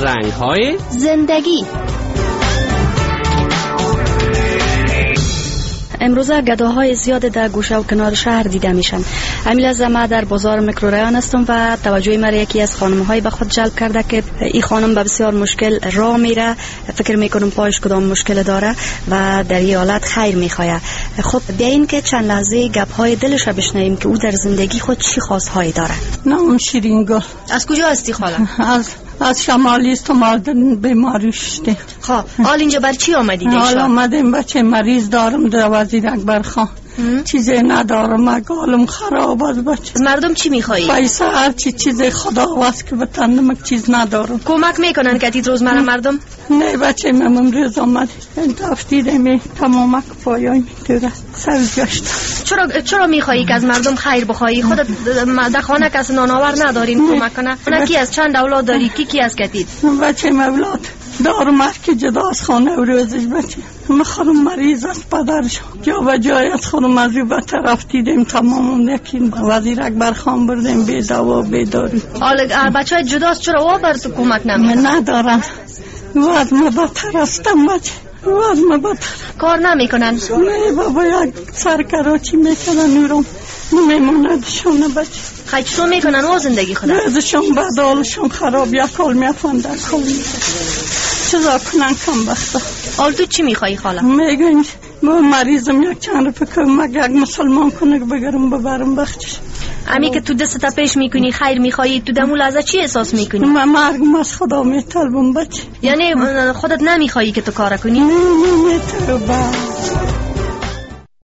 رنگ‌های زندگی. امروزه گداهای زیاد در گوشه و کنار شهر دیده میشن. همین لحظه ما در بازار میکروریان هستم و توجه مرا یکی از خانم‌های به خود جلب کرده که این خانم به بسیار مشکل راه میره. فکر میکنم پایش کدام مشکل داره و در این حالت خیر میخواد. خب بیاین که چند لحظه گپ‌های دلش بشنویم که او در زندگی خود چی خواستهایی داره. نام شیرین گل. از کجا هستی خاله؟ از شمالی است. مادر بیماری شده. خب حال اینجا بر چی آمدید؟ حال آمدیم بچه مریض دارم در وزیر اکبر خان. چیزی ندارم، اگالم خراب است بچه. از مردم چی میخوایی؟ پیسه هر چیز خدا واسه که بتندم چیز ندارم. کمک میکنن که تیت روزمره مردم؟ نه بچه من امروز آمد این تفتیده می تمام پایای میتوره سر گشت. چرا میخوایی که از مردم خیر بخوایی؟ خودت در خانه کس نانآور ندارین کمک کنه؟ اونا کی از چند اولاد داری؟ کی از کتید؟ بچه اولاد دارم که جدا از خانه و روزش بچه من خودم مریض است پدرش جا و جای از خودم از به طرف دیدیم تمام یکین وزیر اکبر خان بردیم بی دوا بی دارو. حالا بچه های جداست چرا او بر تو کمک نمیکنه؟ من ندارم وز من بدتر هستم بچه وز من بدتر کار نمیکنن؟ نه بابا یک سرکراچی میکنن نورم میموندشون بچه خیلی چطور میکنن او زندگی خدا؟ روزشون بدالشون خراب یک کل میفن در کل چیزا کنن کم بختا. حال تو چی میخوایی خاله؟ میگن من مریضم یک چند رو فکرم مگه یک مسلمان کنه بگرم ببرم بخشش. امی که تو دستا پیش میکنی خیر میخوایی تو دمو لحظه چی احساس میکنی؟ من مرگم از خدا میطلبم بچه. یعنی خودت نمیخوایی که تو کار کنی؟ نه میطلبم.